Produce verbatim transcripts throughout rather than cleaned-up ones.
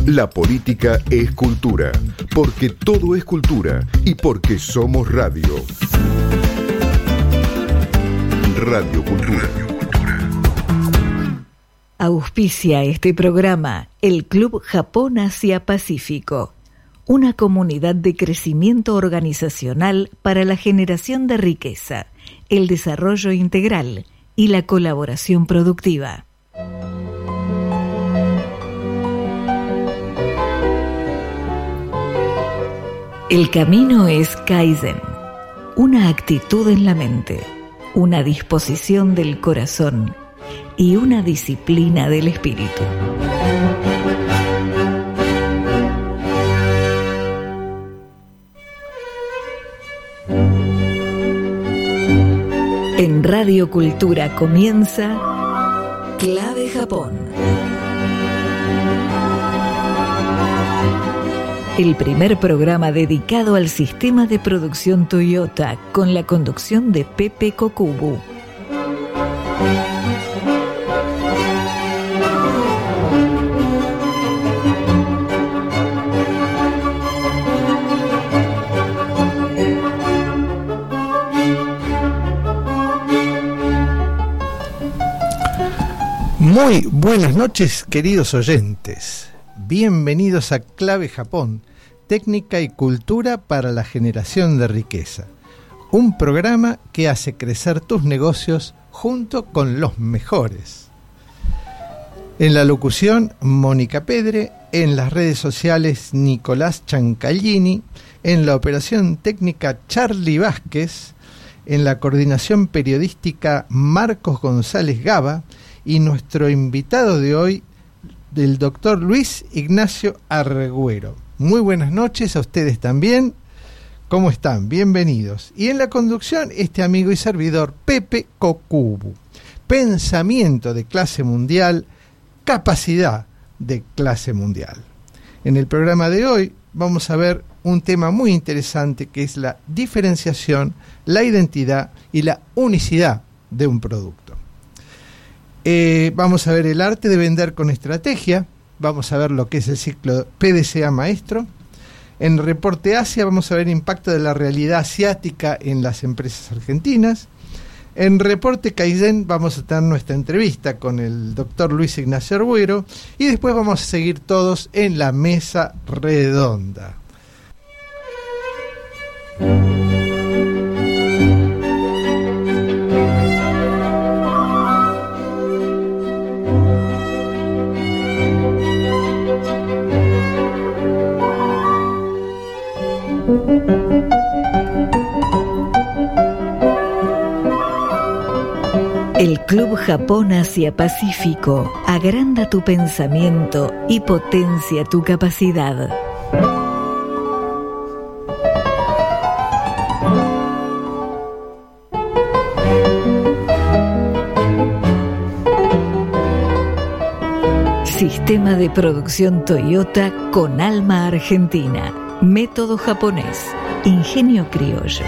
La política es cultura, porque todo es cultura y porque somos radio. Radio Cultura. Auspicia este programa el Club Japón Asia Pacífico, una comunidad de crecimiento organizacional para la generación de riqueza, el desarrollo integral y la colaboración productiva. El camino es Kaizen, una actitud en la mente, una disposición del corazón y una disciplina del espíritu. En Radio Cultura comienza Clave Japón. El primer programa dedicado al sistema de producción Toyota con la conducción de Pepe Kokubu. Muy buenas noches, queridos oyentes. Bienvenidos a Clave Japón, técnica y cultura para la generación de riqueza. Un programa que hace crecer tus negocios junto con los mejores. En la locución, Mónica Pedre. En las redes sociales, Nicolás Chancallini. En la operación técnica, Charlie Vázquez. En la coordinación periodística, Marcos González Gaba. Y nuestro invitado de hoy, el doctor Luis Ignacio Argüero. Muy buenas noches a ustedes también. ¿Cómo están? Bienvenidos. Y en la conducción, este amigo y servidor, Pepe Kokubu. Pensamiento de clase mundial, capacidad de clase mundial. En el programa de hoy vamos a ver un tema muy interesante que es la diferenciación, la identidad y la unicidad de un producto. Eh, vamos a ver el arte de vender con estrategia, vamos a ver lo que es el ciclo P D C A maestro. En Reporte Asia vamos a ver el impacto de la realidad asiática en las empresas argentinas. En Reporte Kaizen vamos a tener nuestra entrevista con el doctor Luis Ignacio Argüero y después vamos a seguir todos en la mesa redonda. El Club Japón Asia Pacífico agranda tu pensamiento y potencia tu capacidad. Sistema de producción Toyota con alma argentina. Método japonés. Ingenio criollo.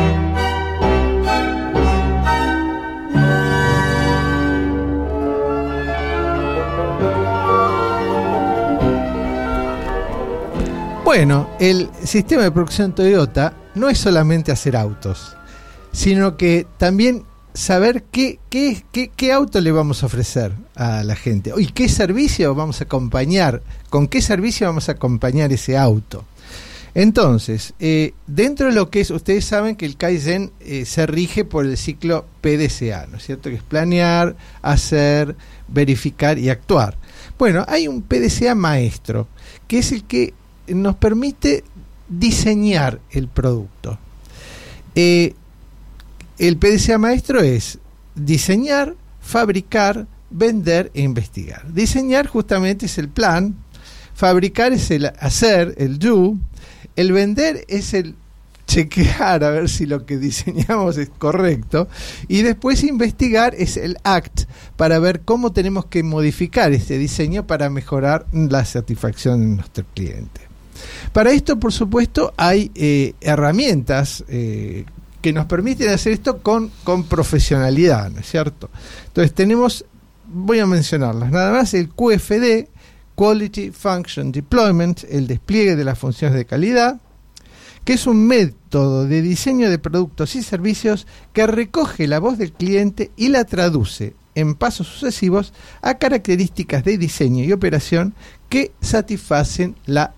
Bueno, el sistema de producción Toyota no es solamente hacer autos, sino que también saber qué, qué, qué, qué auto le vamos a ofrecer a la gente y qué servicio vamos a acompañar, con qué servicio vamos a acompañar ese auto. Entonces, eh, dentro de lo que es, ustedes saben que el Kaizen eh, se rige por el ciclo P D C A, ¿no es cierto? Que es planear, hacer, verificar y actuar. Bueno, hay un P D C A maestro, que es el que nos permite diseñar el producto. Eh, el P D C A maestro es diseñar, fabricar, vender e investigar. Diseñar justamente es el plan, fabricar es el hacer, el do, el vender es el chequear a ver si lo que diseñamos es correcto, y después investigar es el act, para ver cómo tenemos que modificar este diseño para mejorar la satisfacción de nuestro cliente. Para esto, por supuesto, hay eh, herramientas eh, que nos permiten hacer esto con, con profesionalidad, ¿no es cierto? Entonces tenemos, voy a mencionarlas, nada más el Q F D. Quality Function Deployment, el despliegue de las funciones de calidad, que es un método de diseño de productos y servicios que recoge la voz del cliente y la traduce en pasos sucesivos a características de diseño y operación que satisfacen la,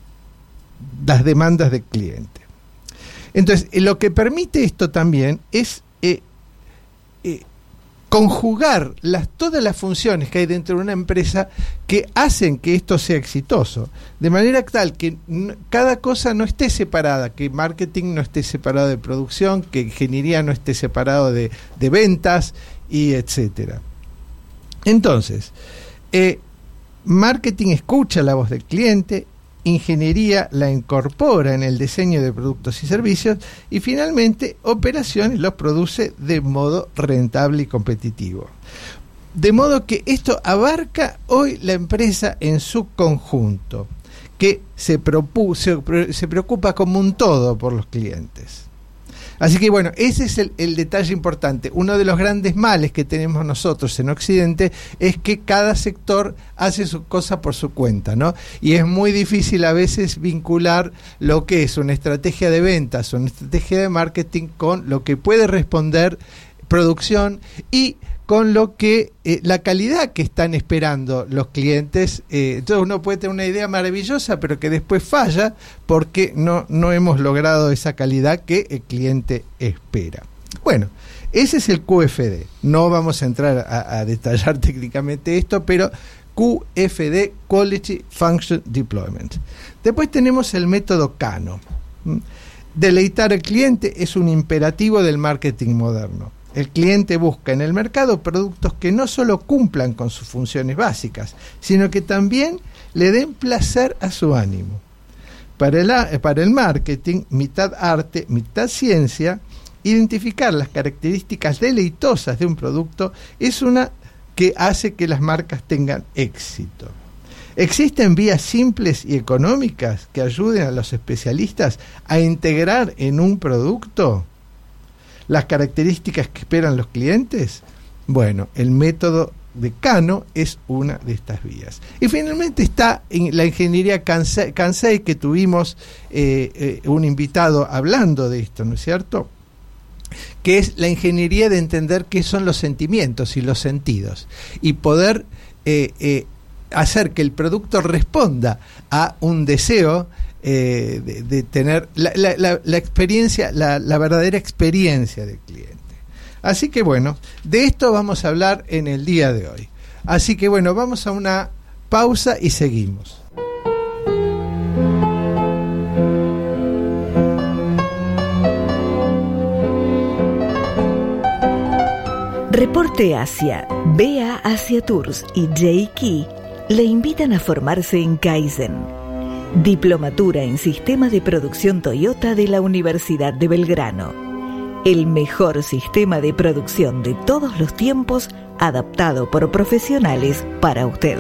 las demandas del cliente. Entonces, lo que permite esto también es eh, eh, conjugar las, todas las funciones que hay dentro de una empresa que hacen que esto sea exitoso, de manera tal que n- cada cosa no esté separada, que marketing no esté separado de producción, que ingeniería no esté separado de, de ventas, y etcétera. Entonces, eh, marketing escucha la voz del cliente, ingeniería la incorpora en el diseño de productos y servicios, y finalmente operaciones los produce de modo rentable y competitivo. De modo que esto abarca hoy la empresa en su conjunto, que se, propu- se, se preocupa como un todo por los clientes. Así que bueno, ese es el, el detalle importante. Uno de los grandes males que tenemos nosotros en Occidente es que cada sector hace su cosa por su cuenta, ¿no? Y es muy difícil a veces vincular lo que es una estrategia de ventas o una estrategia de marketing con lo que puede responder producción y con lo que eh, la calidad que están esperando los clientes. Eh, entonces uno puede tener una idea maravillosa, pero que después falla porque no, no hemos logrado esa calidad que el cliente espera. Bueno, ese es el Q F D. No vamos a entrar a, a detallar técnicamente esto, pero Q F D, Quality Function Deployment. Después tenemos el método Kano. Deleitar al cliente es un imperativo del marketing moderno. El cliente busca en el mercado productos que no solo cumplan con sus funciones básicas, sino que también le den placer a su ánimo. Para el, para el marketing, mitad arte, mitad ciencia, identificar las características deleitosas de un producto es una que hace que las marcas tengan éxito. ¿Existen vías simples y económicas que ayuden a los especialistas a integrar en un producto las características que esperan los clientes? Bueno, el método de Kano es una de estas vías. Y finalmente está en la ingeniería Kansei, Kansei que tuvimos eh, eh, un invitado hablando de esto, ¿no es cierto? Que es la ingeniería de entender qué son los sentimientos y los sentidos y poder eh, eh, hacer que el producto responda a un deseo Eh, de, de tener la, la, la, la experiencia, la, la verdadera experiencia del cliente. Así que bueno, de esto vamos a hablar en el día de hoy. Así que bueno, vamos a una pausa y seguimos. Reporte Asia, B A Asia Tours y J Key le invitan a formarse en Kaizen, Diplomatura en Sistema de Producción Toyota de la Universidad de Belgrano. El mejor sistema de producción de todos los tiempos, adaptado por profesionales para usted.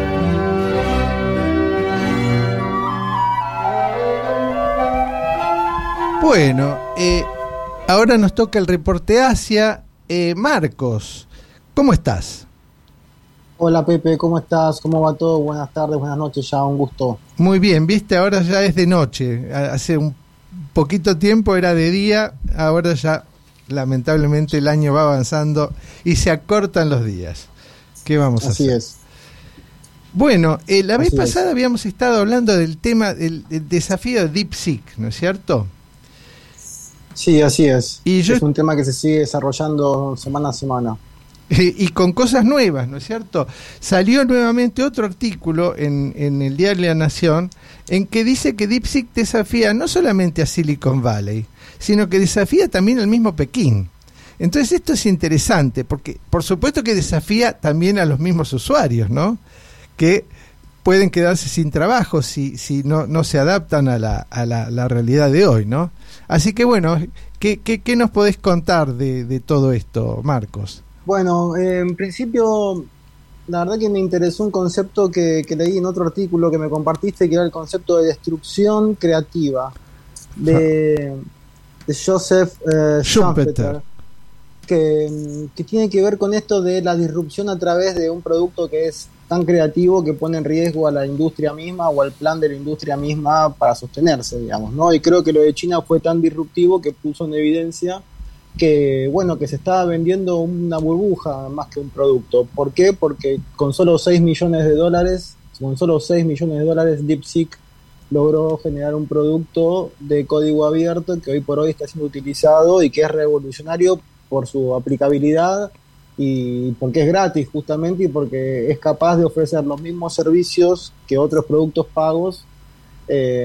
Bueno, eh, ahora nos toca el reporte Asia. Eh, Marcos, ¿cómo estás? Hola Pepe, ¿cómo estás? ¿Cómo va todo? Buenas tardes, buenas noches, ya un gusto. Muy bien, viste, ahora ya es de noche. Hace un poquito tiempo era de día, ahora ya lamentablemente el año va avanzando y se acortan los días. ¿Qué vamos a Así hacer? Así es. Bueno, eh, la Así vez pasada es. habíamos estado hablando del tema del, del desafío de DeepSeek, ¿no es cierto? Sí, así es. Y yo- Es un tema que se sigue desarrollando semana a semana. Y con cosas nuevas, ¿no es cierto? Salió nuevamente otro artículo en, en el diario La Nación en que dice que DeepSeek desafía no solamente a Silicon Valley, sino que desafía también al mismo Pekín. Entonces esto es interesante porque por supuesto que desafía también a los mismos usuarios, ¿no? Que pueden quedarse sin trabajo si, si no, no se adaptan a la, a la, la realidad de hoy, ¿no? Así que bueno, ¿qué, qué, qué nos podés contar de, de todo esto, Marcos? Bueno, eh, en principio, la verdad que me interesó un concepto que, que leí en otro artículo que me compartiste, que era el concepto de destrucción creativa, de, de Joseph eh, Schumpeter, que, que tiene que ver con esto de la disrupción a través de un producto que es tan creativo que pone en riesgo a la industria misma o al plan de la industria misma para sostenerse, digamos, ¿no? Y creo que lo de China fue tan disruptivo que puso en evidencia que, bueno, que se estaba vendiendo una burbuja más que un producto. ¿Por qué? Porque con solo seis millones de dólares, con solo seis millones de dólares, DeepSeek logró generar un producto de código abierto que hoy por hoy está siendo utilizado y que es revolucionario por su aplicabilidad y porque es gratis justamente y porque es capaz de ofrecer los mismos servicios que otros productos pagos eh,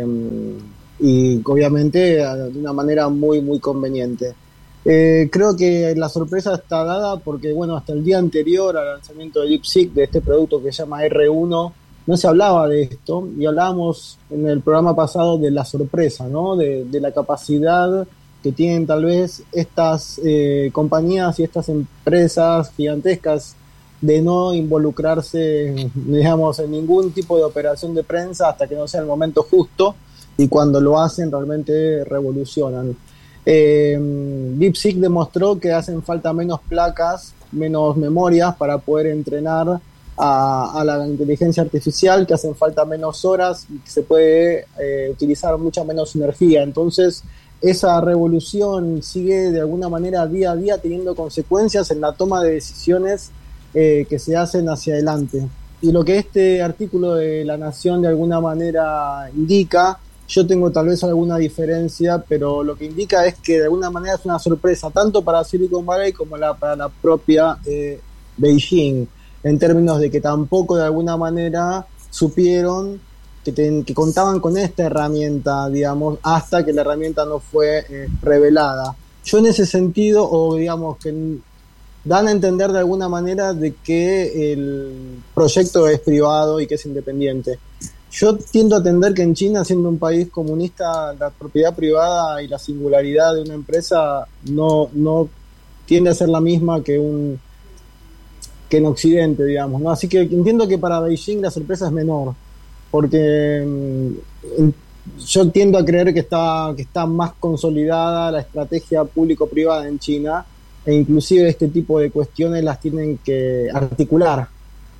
y obviamente de una manera muy muy conveniente. Eh, creo que la sorpresa está dada porque, bueno, hasta el día anterior al lanzamiento de DeepSeek, de este producto que se llama erre uno, no se hablaba de esto, y hablábamos en el programa pasado de la sorpresa, ¿no? De, de la capacidad que tienen tal vez estas eh, compañías y estas empresas gigantescas de no involucrarse, digamos, en ningún tipo de operación de prensa hasta que no sea el momento justo, y cuando lo hacen realmente revolucionan. Eh, DeepSeek demostró que hacen falta menos placas, menos memorias para poder entrenar a, a la inteligencia artificial, que hacen falta menos horas y que se puede eh, utilizar mucha menos energía. Entonces, esa revolución sigue de alguna manera día a día teniendo consecuencias en la toma de decisiones eh, que se hacen hacia adelante. Y lo que este artículo de La Nación de alguna manera indica, yo tengo tal vez alguna diferencia, pero lo que indica es que de alguna manera es una sorpresa tanto para Silicon Valley como la, para la propia eh, Beijing, en términos de que tampoco de alguna manera supieron que, ten, que contaban con esta herramienta, digamos, hasta que la herramienta no fue eh, revelada. Yo en ese sentido, o digamos que dan a entender de alguna manera de que el proyecto es privado y que es independiente. Yo tiendo a entender que en China, siendo un país comunista, la propiedad privada y la singularidad de una empresa no, no tiende a ser la misma que un que en Occidente, digamos, ¿no? Así que entiendo que para Beijing la sorpresa es menor, porque mm, yo tiendo a creer que está, que está más consolidada la estrategia público-privada en China, e inclusive este tipo de cuestiones las tienen que articular.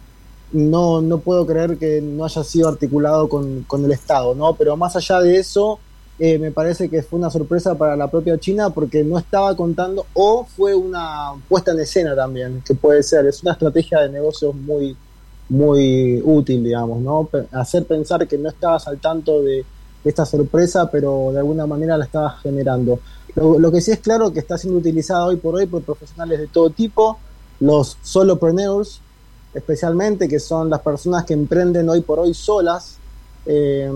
No, no puedo creer que no haya sido articulado con, con el Estado, ¿no? Pero más allá de eso, eh, me parece que fue una sorpresa para la propia China porque no estaba contando, o fue una puesta en escena también, que puede ser, es una estrategia de negocios muy, muy útil, digamos, ¿no? Hacer pensar que no estabas al tanto de esta sorpresa, pero de alguna manera la estabas generando. Lo, lo que sí es claro que está siendo utilizada hoy por hoy por profesionales de todo tipo, los solopreneurs, especialmente, que son las personas que emprenden hoy por hoy solas. Eh,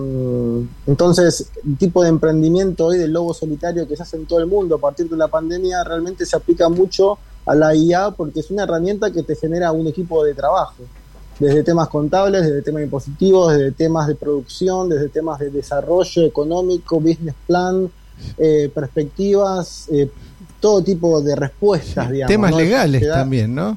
entonces, el tipo de emprendimiento hoy del lobo solitario que se hace en todo el mundo a partir de la pandemia realmente se aplica mucho a la I A porque es una herramienta que te genera un equipo de trabajo, desde temas contables, desde temas impositivos, desde temas de producción, desde temas de desarrollo económico, business plan, eh, perspectivas, eh, todo tipo de respuestas, sí, digamos. Temas ¿no? legales da, también, ¿no?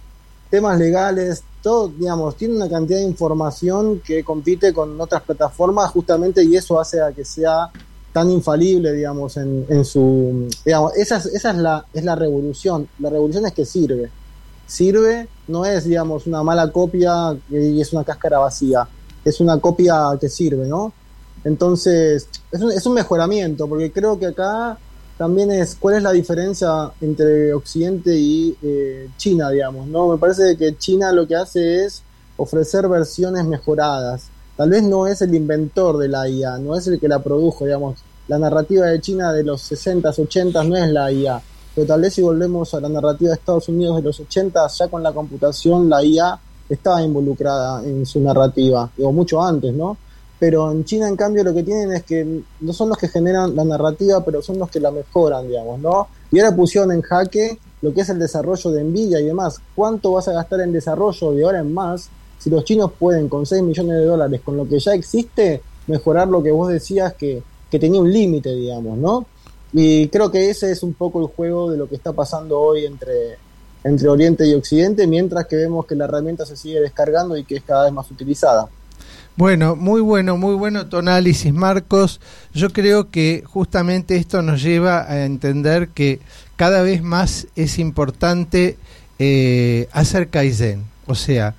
Temas legales, todo, digamos, tiene una cantidad de información que compite con otras plataformas justamente, y eso hace a que sea tan infalible, digamos, en, en su, digamos, esa es, esa es la, es la revolución. La revolución es que sirve. Sirve, no es, digamos, una mala copia y es una cáscara vacía. Es una copia que sirve, ¿no? Entonces, es un, es un mejoramiento, porque creo que acá también es cuál es la diferencia entre Occidente y eh, China, digamos, ¿no? Me parece que China lo que hace es ofrecer versiones mejoradas. Tal vez no es el inventor de la I A, no es el que la produjo, digamos. La narrativa de China de los sesentas, ochentas no es la I A, pero tal vez si volvemos a la narrativa de Estados Unidos de los ochentas, ya con la computación la I A estaba involucrada en su narrativa, digo, mucho antes, ¿no? Pero en China, en cambio, lo que tienen es que no son los que generan la narrativa, pero son los que la mejoran, digamos, ¿no? Y ahora pusieron en jaque lo que es el desarrollo de Nvidia y demás. ¿Cuánto vas a gastar en desarrollo de ahora en más si los chinos pueden, con seis millones de dólares, con lo que ya existe, mejorar lo que vos decías que, que tenía un límite, digamos, ¿no? Y creo que ese es un poco el juego de lo que está pasando hoy entre, entre Oriente y Occidente, mientras que vemos que la herramienta se sigue descargando y que es cada vez más utilizada. Bueno, muy bueno, muy bueno tu análisis, Marcos. Yo creo que justamente esto nos lleva a entender que cada vez más es importante eh, hacer Kaizen. O sea,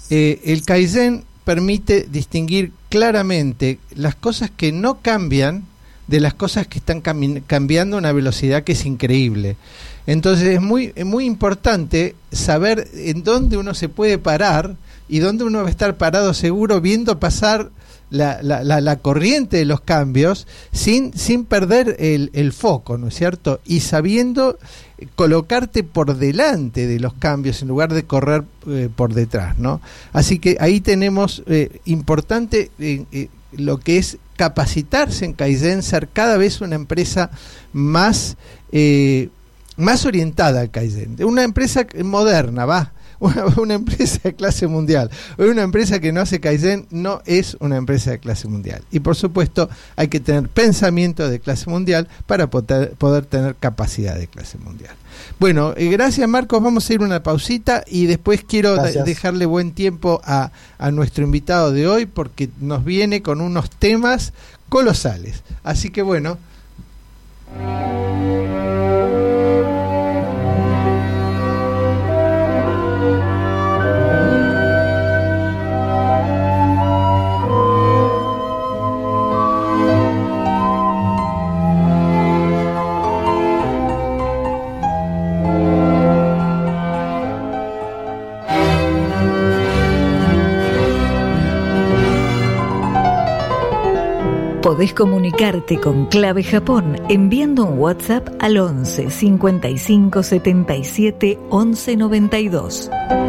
eh, el Kaizen permite distinguir claramente las cosas que no cambian de las cosas que están cami- cambiando a una velocidad que es increíble. Entonces es muy, es muy importante saber en dónde uno se puede parar y dónde uno va a estar parado seguro viendo pasar la, la, la, la corriente de los cambios sin, sin perder el, el foco, ¿no es cierto? Y sabiendo colocarte por delante de los cambios en lugar de correr eh, por detrás, ¿no? Así que ahí tenemos eh, importante eh, eh, lo que es capacitarse en Kaizen, ser cada vez una empresa más eh, más orientada al Kaizen, una empresa moderna, va, una, una empresa de clase mundial. Una empresa que no hace Kaizen no es una empresa de clase mundial. Y por supuesto hay que tener pensamiento de clase mundial para poder, poder tener capacidad de clase mundial. Bueno, eh, gracias Marcos, vamos a ir a una pausita y después quiero de, dejarle buen tiempo a, a nuestro invitado de hoy porque nos viene con unos temas colosales. Así que bueno. Podés comunicarte con Clave Japón enviando un WhatsApp al once cincuenta y cinco setenta y siete once noventa y dos.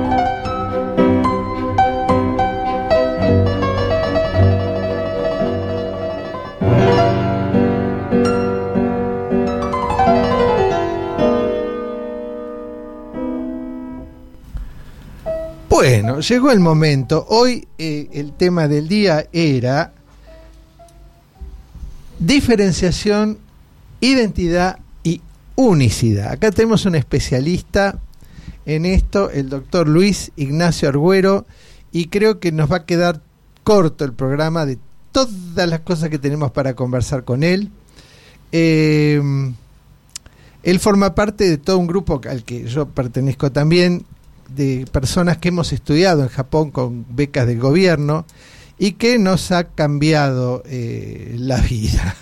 Bueno, llegó el momento. Hoy eh, el tema del día era diferenciación, identidad y unicidad. Acá tenemos un especialista en esto, el doctor Luis Ignacio Argüero, y creo que nos va a quedar corto el programa de todas las cosas que tenemos para conversar con él. Eh, él forma parte de todo un grupo al que yo pertenezco también, de personas que hemos estudiado en Japón con becas del gobierno y que nos ha cambiado eh, la vida.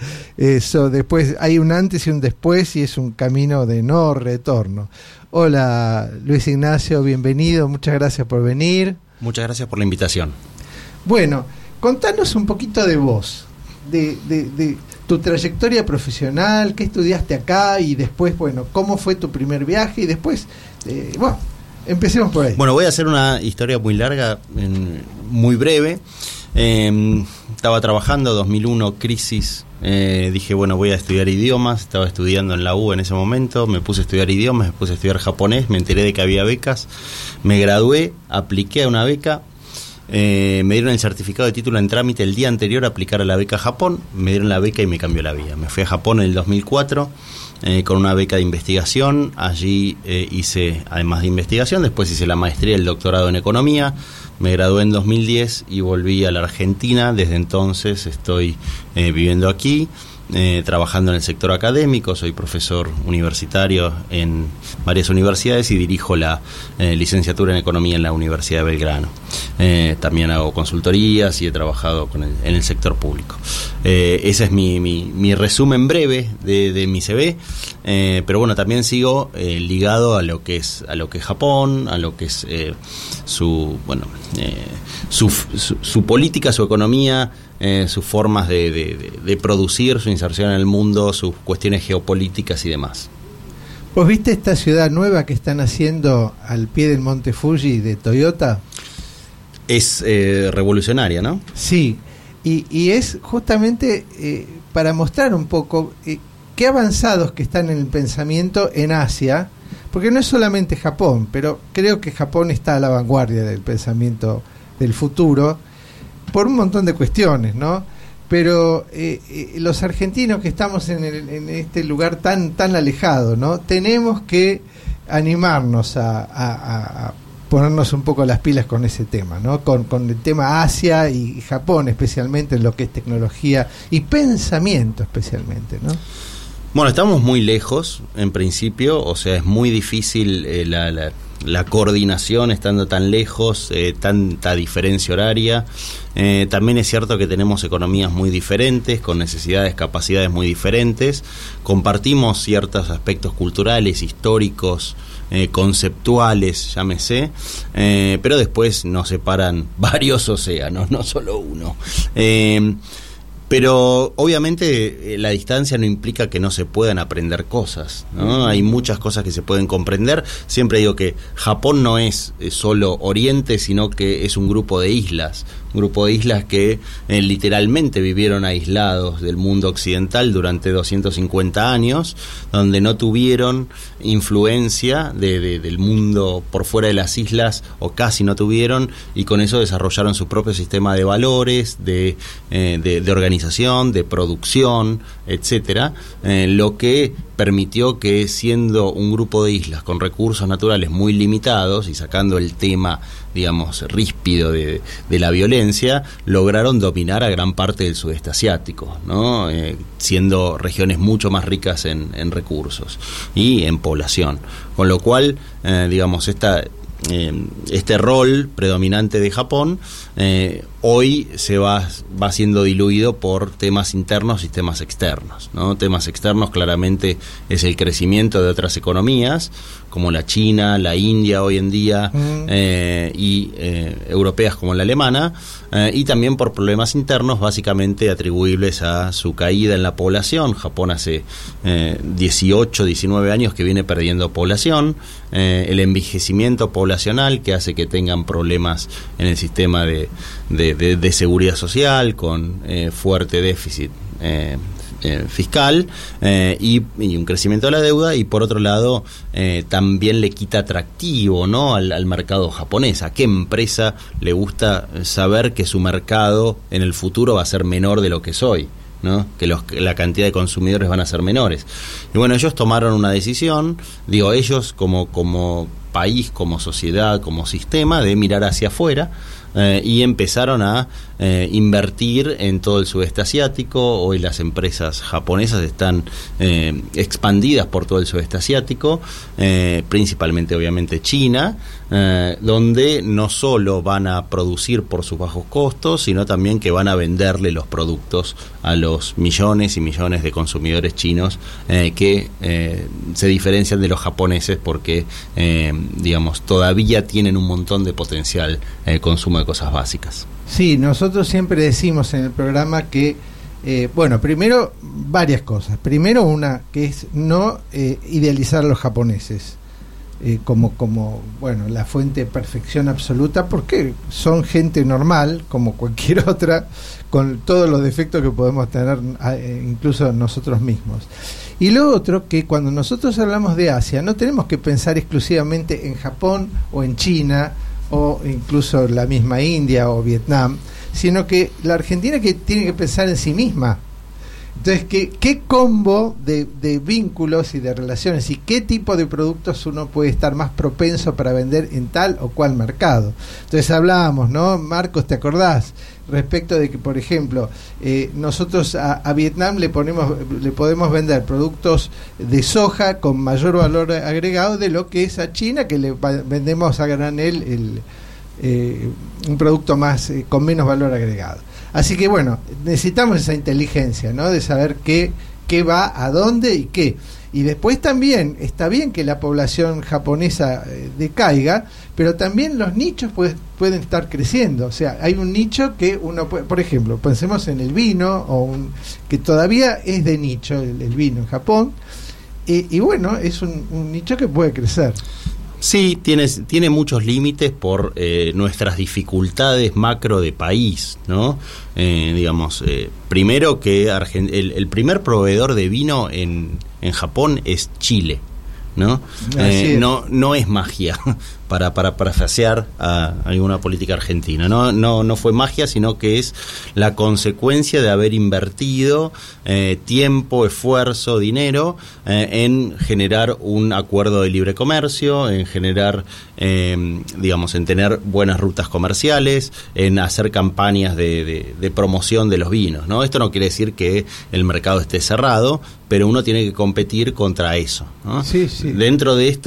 Eso, después hay un antes y un después y es un camino de no retorno. Hola Luis Ignacio, bienvenido, muchas gracias por venir. Muchas gracias por la invitación. Bueno, contanos un poquito de vos, de, de, de tu trayectoria profesional, qué estudiaste acá y después, bueno, cómo fue tu primer viaje y después, eh, bueno, empecemos por ahí. Bueno, voy a hacer una historia muy larga, en, muy breve. Eh, estaba trabajando, dos mil uno, crisis. Eh, dije, bueno, voy a estudiar idiomas. Estaba estudiando en la U en ese momento. Me puse a estudiar idiomas, me puse a estudiar japonés. Me enteré de que había becas. Me gradué, apliqué a una beca. Eh, me dieron el certificado de título en trámite el día anterior a aplicar a la beca a Japón. Me dieron la beca y me cambió la vida. Me fui a Japón en el dos mil cuatro. Eh, con una beca de investigación. Allí eh, hice, además de investigación, después hice la maestría y el doctorado en economía. Me gradué en dos mil diez y volví a la Argentina. Desde entonces estoy eh, viviendo aquí, eh, trabajando en el sector académico. Soy profesor universitario en varias universidades y dirijo la eh, licenciatura en economía en la Universidad de Belgrano. Eh, también hago consultorías y he trabajado con el, en el sector público. Eh, ese es mi, mi, mi resumen breve de, de mi C V. Eh, pero bueno, también sigo eh, ligado a lo que es a lo que es Japón, a lo que es eh, su bueno eh, su, su, su política, su economía, eh, sus formas de, de, de producir, su inserción en el mundo, sus cuestiones geopolíticas y demás. ¿Vos viste esta ciudad nueva que están haciendo al pie del Monte Fuji de Toyota? Es eh, revolucionaria, ¿no? Sí, y, y es justamente eh, para mostrar un poco eh, qué avanzados que están en el pensamiento en Asia, porque no es solamente Japón, pero creo que Japón está a la vanguardia del pensamiento del futuro, por un montón de cuestiones, ¿no? Pero eh, eh, los argentinos que estamos en, el, en este lugar tan, tan alejado, ¿no? Tenemos que animarnos a, a, a ponernos un poco las pilas con ese tema, ¿no? Con, con el tema Asia y Japón, especialmente en lo que es tecnología y pensamiento especialmente, ¿no? Bueno, estamos muy lejos, en principio, o sea, es muy difícil eh, la, la, la coordinación estando tan lejos, eh, tanta diferencia horaria. Eh, también es cierto que tenemos economías muy diferentes, con necesidades, capacidades muy diferentes. Compartimos ciertos aspectos culturales, históricos, eh, conceptuales, llámese, eh, pero después nos separan varios océanos, no solo uno. Eh, Pero obviamente eh, la distancia no implica que no se puedan aprender cosas, ¿no? Hay muchas cosas que se pueden comprender. Siempre digo que Japón no es eh, solo Oriente, sino que es un grupo de islas, un grupo de islas que eh, literalmente vivieron aislados del mundo occidental durante doscientos cincuenta años, donde no tuvieron influencia de, de, del mundo por fuera de las islas, o casi no tuvieron, y con eso desarrollaron su propio sistema de valores, de, eh, de, de organización, de producción, etcétera, eh, lo que permitió que, siendo un grupo de islas con recursos naturales muy limitados y sacando el tema, digamos, ríspido de, de la violencia, lograron dominar a gran parte del sudeste asiático, ¿no? Eh, siendo regiones mucho más ricas en, en recursos y en población, con lo cual, eh, digamos, esta Eh, este rol predominante de Japón eh, hoy se va, va siendo diluido por temas internos y temas externos, ¿no? Temas externos claramente es el crecimiento de otras economías como la China, la India hoy en día, mm. eh, y eh, europeas como la alemana, eh, y también por problemas internos básicamente atribuibles a su caída en la población. Japón hace eh, dieciocho, diecinueve años que viene perdiendo población, eh, el envejecimiento poblacional que hace que tengan problemas en el sistema de, de, de, de seguridad social, con eh, fuerte déficit eh, Eh, fiscal, eh, y, y un crecimiento de la deuda, y por otro lado eh, también le quita atractivo, ¿no?, al, al mercado japonés. ¿A qué empresa le gusta saber que su mercado en el futuro va a ser menor de lo que es hoy, ¿no? Que los, la cantidad de consumidores van a ser menores? Y bueno, ellos tomaron una decisión, digo ellos como, como país, como sociedad, como sistema, de mirar hacia afuera, eh, y empezaron a eh, invertir en todo el sudeste asiático. Hoy las empresas japonesas están eh, expandidas por todo el sudeste asiático, eh, principalmente obviamente China, eh, donde no solo van a producir por sus bajos costos, sino también que van a venderle los productos a los millones y millones de consumidores chinos, eh, que eh, se diferencian de los japoneses porque eh, digamos, todavía tienen un montón de potencial en el consumo de cosas básicas. Sí, nosotros siempre decimos en el programa que, eh, bueno, primero varias cosas. Primero una, que es no eh, idealizar a los japoneses eh, como, como, bueno, la fuente de perfección absoluta, porque son gente normal, como cualquier otra, con todos los defectos que podemos tener, eh, incluso nosotros mismos. Y lo otro, que cuando nosotros hablamos de Asia, no tenemos que pensar exclusivamente en Japón o en China o incluso la misma India o Vietnam, sino que la Argentina que tiene que pensar en sí misma. Entonces, ¿qué, qué combo de, de vínculos y de relaciones y qué tipo de productos uno puede estar más propenso para vender en tal o cual mercado? Entonces hablábamos, ¿no? Marcos, ¿te acordás? Respecto de que, por ejemplo, eh, nosotros a, a Vietnam le ponemos, le podemos vender productos de soja con mayor valor agregado de lo que es a China, que le va, vendemos a granel el, eh, un producto más eh, con menos valor agregado. Así que bueno, necesitamos esa inteligencia, ¿no?, de saber qué, qué va, a dónde y qué. Y después también está bien que la población japonesa eh, decaiga, pero también los nichos pues, pueden estar creciendo. O sea, hay un nicho que uno puede, por ejemplo, pensemos en el vino, o un, que todavía es de nicho el, el vino en Japón, eh, y bueno, es un, un nicho que puede crecer. Sí, tiene, tiene muchos límites por eh, nuestras dificultades macro de país, ¿no? Eh, digamos, eh, primero que Argent- el, el primer proveedor de vino en, en Japón es Chile, ¿no? Eh, no, no es magia, para para parafrasear a alguna política argentina. No, no, no fue magia, sino que es la consecuencia de haber invertido eh, tiempo, esfuerzo, dinero eh, en generar un acuerdo de libre comercio, en generar, eh, digamos, en tener buenas rutas comerciales, en hacer campañas de, de, de promoción de los vinos, ¿no? Esto no quiere decir que el mercado esté cerrado, pero uno tiene que competir contra eso, ¿no? Sí, sí. Dentro de esto,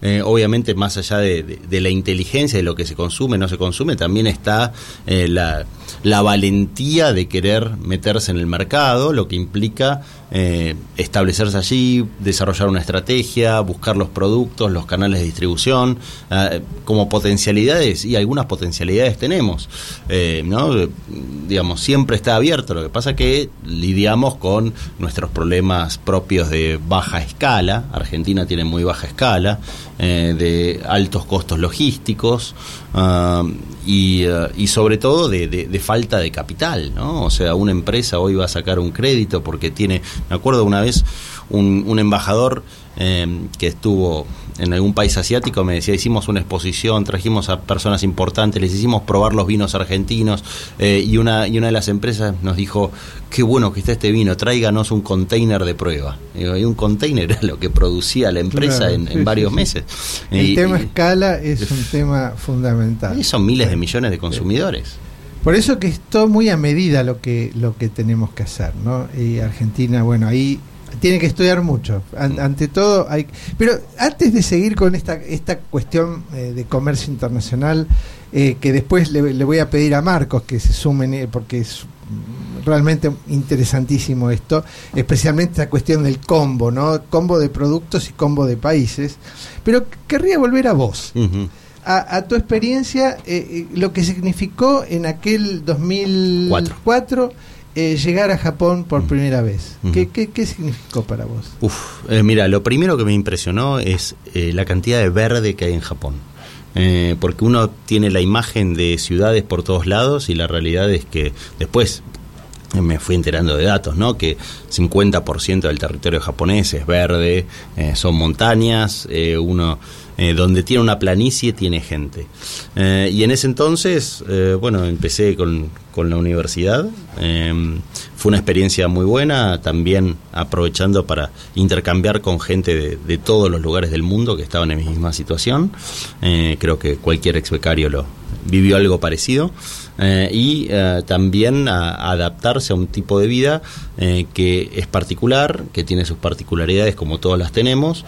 eh, obviamente más allá de, de, de la inteligencia de lo que se consume, no se consume, también está eh, la, la valentía de querer meterse en el mercado, lo que implica eh, establecerse allí, desarrollar una estrategia, buscar los productos, los canales de distribución, eh, como potencialidades, y algunas potencialidades tenemos, eh, ¿no? Digamos, siempre está abierto, lo que pasa que lidiamos con nuestros problemas propios de baja escala. Argentina tiene muy baja escala, eh, de altos costos logísticos, uh, y, uh, y sobre todo de, de, de falta de capital, ¿no? O sea, una empresa hoy va a sacar un crédito porque tiene, me acuerdo una vez un, un embajador eh, que estuvo en algún país asiático, me decía, hicimos una exposición, trajimos a personas importantes, les hicimos probar los vinos argentinos, eh, y una y una de las empresas nos dijo, qué bueno que está este vino, tráiganos un container de prueba. Y, y un container era lo que producía la empresa, claro, en, sí, en varios sí, meses. Sí. El y, tema y, escala es un tema fundamental. Y son miles de millones de consumidores. Por eso que es todo muy a medida lo que lo que tenemos que hacer, ¿no? Y Argentina, bueno, ahí tiene que estudiar mucho. An- ante todo hay, pero antes de seguir con esta esta cuestión eh, de comercio internacional, eh, que después le, le voy a pedir a Marcos que se sumen, eh, porque es realmente interesantísimo esto, especialmente la cuestión del combo, ¿no? Combo de productos y combo de países. Pero querría volver a vos. Uh-huh. A, a tu experiencia, eh, lo que significó en aquel dos mil cuatro eh, llegar a Japón por primera vez. Uh-huh. ¿Qué, qué, ¿Qué significó para vos? Uf, eh, mira, lo primero que me impresionó es eh, la cantidad de verde que hay en Japón. Eh, porque uno tiene la imagen de ciudades por todos lados y la realidad es que después me fui enterando de datos, ¿no? Que cincuenta por ciento del territorio japonés es verde, eh, son montañas, eh, uno eh, donde tiene una planicie tiene gente. Eh, y en ese entonces, eh, bueno, empecé con, con la universidad, eh, fue una experiencia muy buena, también aprovechando para intercambiar con gente de, de todos los lugares del mundo que estaban en mi misma situación. Eh, creo que cualquier ex becario lo vivió algo parecido. Eh, y eh, también a, a adaptarse a un tipo de vida eh, que es particular, que tiene sus particularidades como todas las tenemos,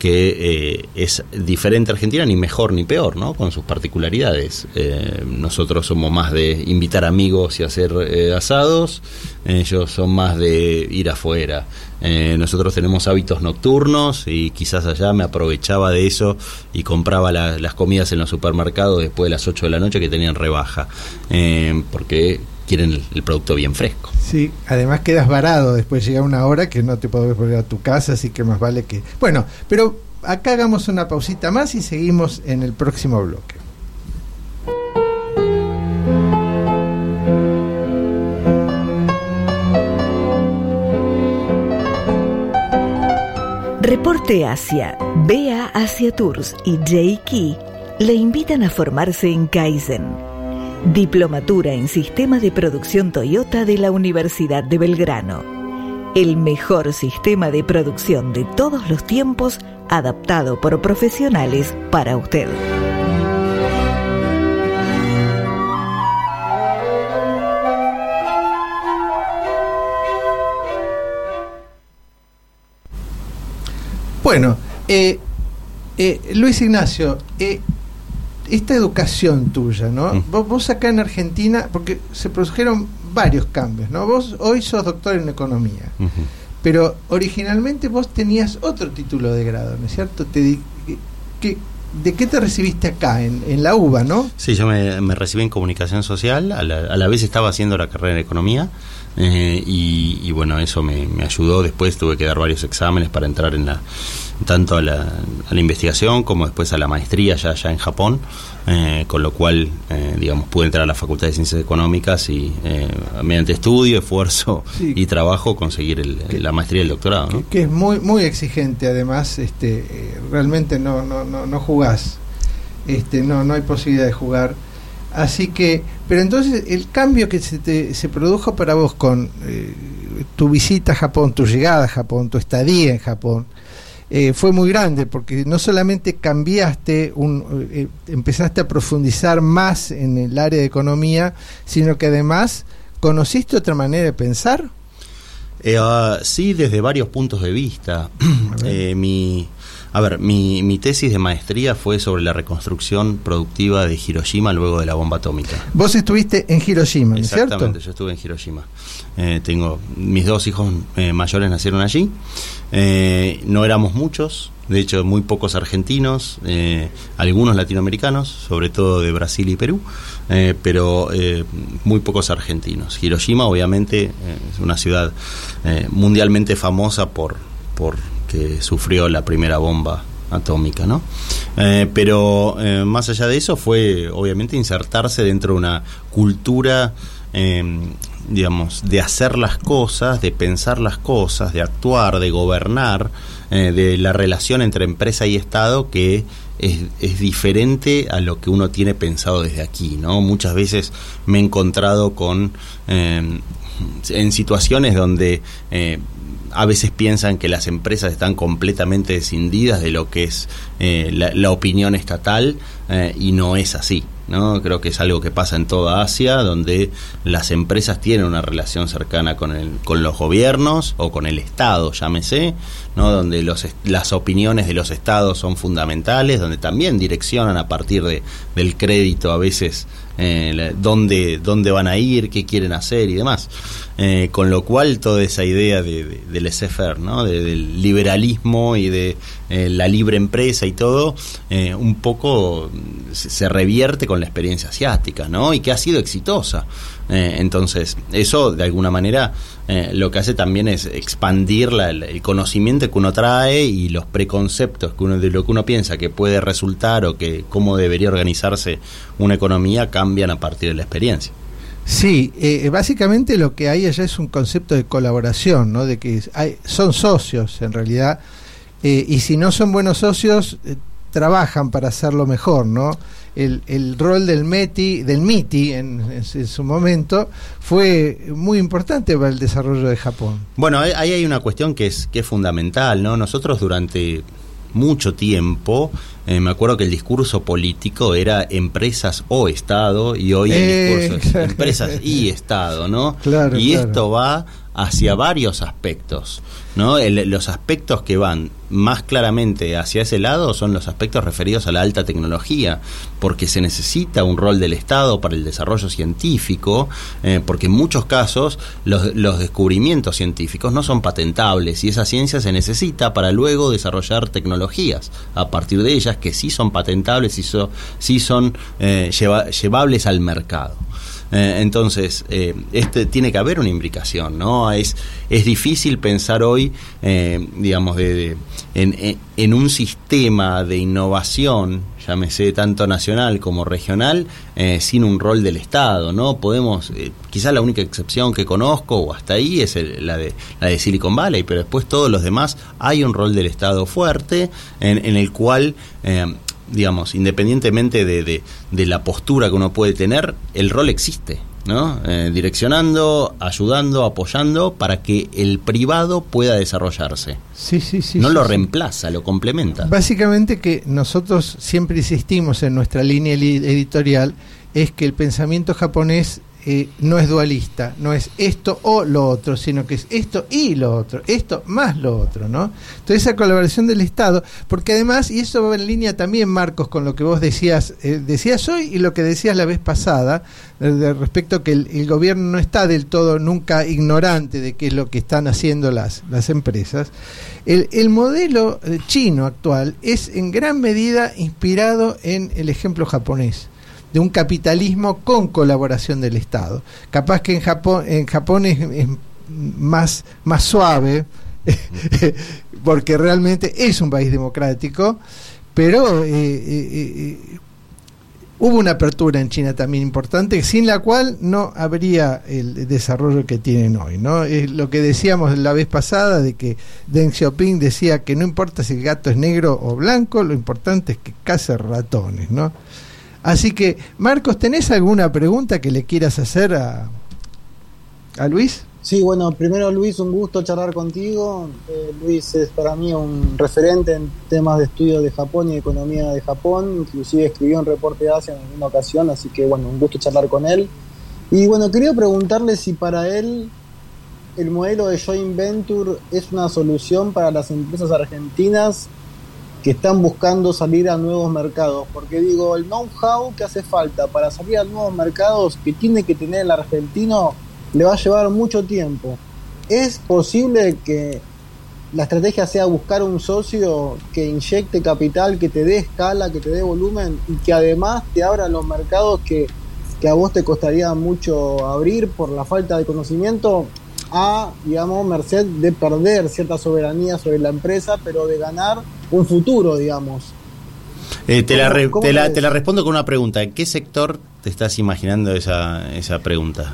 que eh, es diferente a Argentina, ni mejor ni peor, ¿no? Con sus particularidades. Eh, nosotros somos más de invitar amigos y hacer eh, asados, ellos son más de ir afuera. Eh, nosotros tenemos hábitos nocturnos y quizás allá me aprovechaba de eso y compraba la, las comidas en los supermercados después de las ocho de la noche que tenían rebaja, eh, porque quieren el, el producto bien fresco. Sí, además quedas varado, después llega una hora que no te podés volver a tu casa, así que más vale que... Bueno, pero acá hagamos una pausita más y seguimos en el próximo bloque. Reporte Asia, B A Asia Tours y J Key le invitan a formarse en Kaizen, Diplomatura en Sistema de Producción Toyota de la Universidad de Belgrano. El mejor sistema de producción de todos los tiempos, adaptado por profesionales para usted. Bueno, eh, eh, Luis Ignacio, eh, esta educación tuya, ¿no? Mm. Vos, vos acá en Argentina, porque se produjeron varios cambios, ¿no? Vos hoy sos doctor en economía, uh-huh. pero originalmente vos tenías otro título de grado, ¿no es cierto? Te, que, ¿De qué te recibiste acá, en, en la U B A, no? Sí, yo me, me recibí en comunicación social, a la, a la vez estaba haciendo la carrera en economía, eh, y, y bueno, eso me, me ayudó. Después tuve que dar varios exámenes para entrar en la tanto a la, a la investigación como después a la maestría ya, ya en Japón, eh, con lo cual, eh, digamos, pude entrar a la Facultad de Ciencias Económicas y eh, mediante estudio, esfuerzo sí. y trabajo conseguir el, que, la maestría y el doctorado, ¿no? Que, que es muy muy exigente, además, este eh, realmente no no no no jugás, este no no hay posibilidad de jugar. Así que, pero entonces el cambio que se, te, se produjo para vos con eh, tu visita a Japón, tu llegada a Japón, tu estadía en Japón, eh, fue muy grande, porque no solamente cambiaste, un, eh, empezaste a profundizar más en el área de economía, sino que además conociste otra manera de pensar. Eh, uh, sí, desde varios puntos de vista. eh, mi A ver, mi, mi tesis de maestría fue sobre la reconstrucción productiva de Hiroshima luego de la bomba atómica. Vos estuviste en Hiroshima, ¿no es cierto? Exactamente, yo estuve en Hiroshima. Eh, tengo mis dos hijos eh, mayores nacieron allí. Eh, no éramos muchos, de hecho muy pocos argentinos, eh, algunos latinoamericanos, sobre todo de Brasil y Perú, eh, pero eh, muy pocos argentinos. Hiroshima obviamente eh, es una ciudad eh, mundialmente famosa por, por que sufrió la primera bomba atómica, ¿no? Eh, pero eh, más allá de eso fue obviamente insertarse dentro de una cultura eh, digamos, de hacer las cosas, de pensar las cosas, de actuar, de gobernar, eh, de la relación entre empresa y Estado que es, es diferente a lo que uno tiene pensado desde aquí, ¿no? Muchas veces me he encontrado con eh, en situaciones donde eh, a veces piensan que las empresas están completamente escindidas de lo que es eh, la, la opinión estatal, eh, y no es así, ¿no? Creo que es algo que pasa en toda Asia, donde las empresas tienen una relación cercana con el, con los gobiernos o con el Estado, llámese, ¿no? Donde los, las opiniones de los estados son fundamentales, donde también direccionan a partir de, del crédito a veces eh, dónde, dónde van a ir, qué quieren hacer y demás. Eh, con lo cual toda esa idea de, de, de laissez-faire, ¿no? De, del liberalismo y de eh, la libre empresa y todo, eh, un poco se, se revierte con la experiencia asiática, ¿no? Y que ha sido exitosa. Eh, entonces, eso de alguna manera eh, lo que hace también es expandir la, la, el conocimiento que uno trae y los preconceptos que uno, de lo que uno piensa que puede resultar o que cómo debería organizarse una economía cambian a partir de la experiencia. Sí, eh, básicamente lo que hay allá es un concepto de colaboración, ¿no? De que hay, son socios en realidad, eh, y si no son buenos socios, eh, trabajan para hacerlo mejor, ¿no? El, el rol del METI, del MITI en, en, en su momento fue muy importante para el desarrollo de Japón. Bueno, ahí hay una cuestión que es, que es fundamental, ¿no? Nosotros durante mucho tiempo, eh, me acuerdo que el discurso político era empresas o Estado, y hoy el eh, discurso es empresas y Estado, ¿no? Claro, y claro. Esto va hacia varios aspectos, ¿no? El, los aspectos que van más claramente hacia ese lado son los aspectos referidos a la alta tecnología, porque se necesita un rol del Estado para el desarrollo científico, eh, porque en muchos casos los, los descubrimientos científicos no son patentables y esa ciencia se necesita para luego desarrollar tecnologías a partir de ellas que sí son patentables y so, sí son eh, lleva, llevables al mercado. Eh, entonces, eh, este tiene que haber una imbricación, ¿no? Es, es difícil pensar hoy, eh, digamos, de, de, en, en un sistema de innovación, llámese tanto nacional como regional, eh, sin un rol del Estado, ¿no? Podemos, eh, quizás la única excepción que conozco, o hasta ahí, es el, la, de, la de Silicon Valley, pero después todos los demás hay un rol del Estado fuerte, en, en el cual... Eh, digamos, independientemente de, de, de la postura que uno puede tener, el rol existe, ¿no? Eh, direccionando, ayudando, apoyando para que el privado pueda desarrollarse. Sí, sí, sí. No sí, lo sí. reemplaza, lo complementa. Básicamente que nosotros siempre insistimos en nuestra línea editorial es que el pensamiento japonés eh, no es dualista, no es esto o lo otro, sino que es esto y lo otro, esto más lo otro, ¿no? Entonces esa colaboración del Estado, porque además, y eso va en línea también, Marcos, con lo que vos decías, eh, decías hoy y lo que decías la vez pasada, de, de respecto a que el, el gobierno no está del todo nunca ignorante de qué es lo que están haciendo las, las empresas. El, el modelo eh, chino actual es en gran medida inspirado en el ejemplo japonés, de un capitalismo con colaboración del Estado. Capaz que en Japón, en Japón es, es más, más suave, porque realmente es un país democrático, pero eh, eh, eh, hubo una apertura en China también importante, sin la cual no habría el desarrollo que tienen hoy, ¿no? Es lo que decíamos la vez pasada, de que Deng Xiaoping decía que no importa si el gato es negro o blanco, lo importante es que cace ratones, ¿no? Así que, Marcos, ¿tenés alguna pregunta que le quieras hacer a, a Luis? Sí, bueno, primero Luis, un gusto charlar contigo. Eh, Luis es para mí un referente en temas de estudio de Japón y economía de Japón, inclusive escribió un reporte de Asia en una ocasión, así que bueno, un gusto charlar con él. Y bueno, quería preguntarle si para él el modelo de joint venture es una solución para las empresas argentinas que están buscando salir a nuevos mercados, porque digo, el know-how que hace falta para salir a nuevos mercados que tiene que tener el argentino le va a llevar mucho tiempo. ¿Es posible que la estrategia sea buscar un socio que inyecte capital, que te dé escala, que te dé volumen y que además te abra los mercados que, que a vos te costaría mucho abrir por la falta de conocimiento, a, digamos, merced de perder cierta soberanía sobre la empresa, pero de ganar un futuro, digamos? Eh, te, la re, te, la, es? te la respondo con una pregunta. ¿En qué sector te estás imaginando esa, esa pregunta?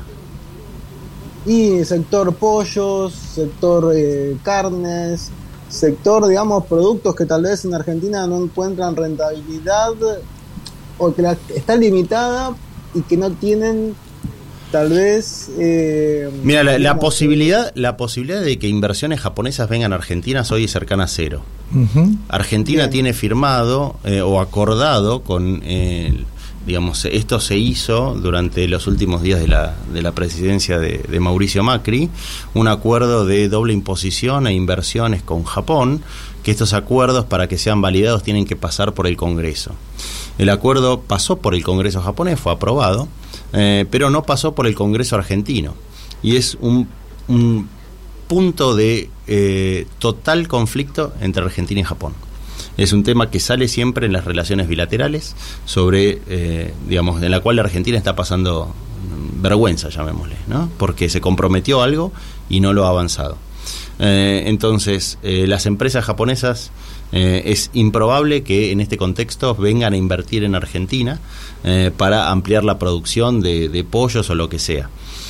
Y sector pollos, sector eh, carnes, sector, digamos, productos que tal vez en Argentina no encuentran rentabilidad o que la, está limitada y que no tienen tal vez eh, mira la, la posibilidad la posibilidad de que inversiones japonesas vengan a Argentina hoy es cercana a cero. Uh-huh. Argentina Bien. tiene firmado eh, o acordado con eh, digamos, esto se hizo durante los últimos días de la, de la presidencia de, de Mauricio Macri, un acuerdo de doble imposición e inversiones con Japón, que estos acuerdos, para que sean validados, tienen que pasar por el Congreso. El acuerdo pasó por el Congreso japonés, fue aprobado, eh, pero no pasó por el Congreso argentino. Y es un, un punto de eh, total conflicto entre Argentina y Japón. Es un tema que sale siempre en las relaciones bilaterales, sobre, eh, digamos, en la cual la Argentina está pasando vergüenza, llamémosle, ¿no? Porque se comprometió algo y no lo ha avanzado. Eh, entonces, eh, las empresas japonesas, eh, es improbable que en este contexto vengan a invertir en Argentina eh, para ampliar la producción de, de pollos o lo que sea.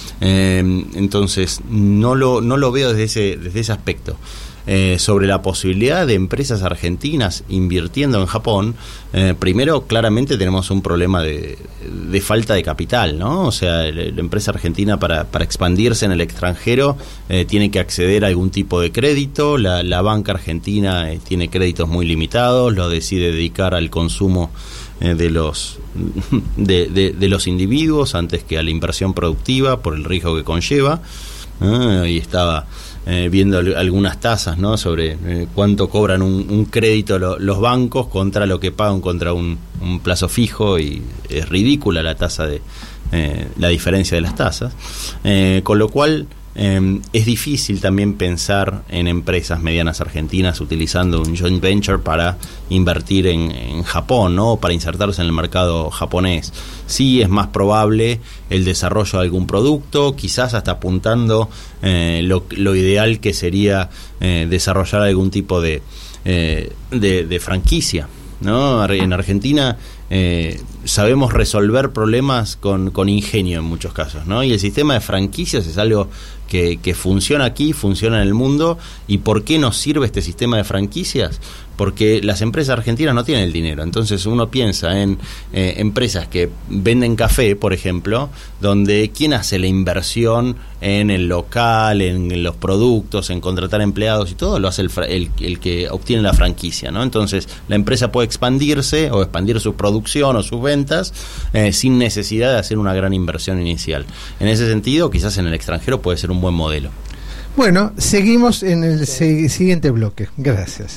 Eh, entonces, no lo, no lo veo desde ese, desde ese aspecto. Eh, sobre la posibilidad de empresas argentinas invirtiendo en Japón, eh, primero claramente tenemos un problema de, de falta de capital, ¿no? O sea, la, la empresa argentina para, para expandirse en el extranjero eh, tiene que acceder a algún tipo de crédito. La, la banca argentina eh, tiene créditos muy limitados, lo decide dedicar al consumo eh, de los de, de, de los individuos antes que a la inversión productiva por el riesgo que conlleva. Eh, y estaba Eh, viendo algunas tasas, ¿no? Sobre eh, cuánto cobran un, un crédito lo, los bancos contra lo que pagan contra un, un plazo fijo, y es ridícula la tasa de eh, la diferencia de las tasas, eh, con lo cual eh, es difícil también pensar en empresas medianas argentinas utilizando un joint venture para invertir en, en Japón, ¿no? Para insertarse en el mercado japonés. Sí es más probable el desarrollo de algún producto, quizás hasta apuntando eh, lo, lo ideal que sería eh, desarrollar algún tipo de, eh, de, de franquicia, ¿no? En Argentina eh, sabemos resolver problemas con, con ingenio en muchos casos, ¿no? Y el sistema de franquicias es algo que, que funciona aquí, funciona en el mundo. ¿Y por qué nos sirve este sistema de franquicias? Porque las empresas argentinas no tienen el dinero. Entonces uno piensa en eh, empresas que venden café, por ejemplo, donde ¿quién hace la inversión en el local, en los productos, en contratar empleados y todo? Lo hace el, el, el que obtiene la franquicia, ¿no? Entonces la empresa puede expandirse o expandir su producción o sus ventas eh, sin necesidad de hacer una gran inversión inicial. En ese sentido, quizás en el extranjero puede ser un buen modelo. Bueno, seguimos en el se- siguiente bloque. Gracias.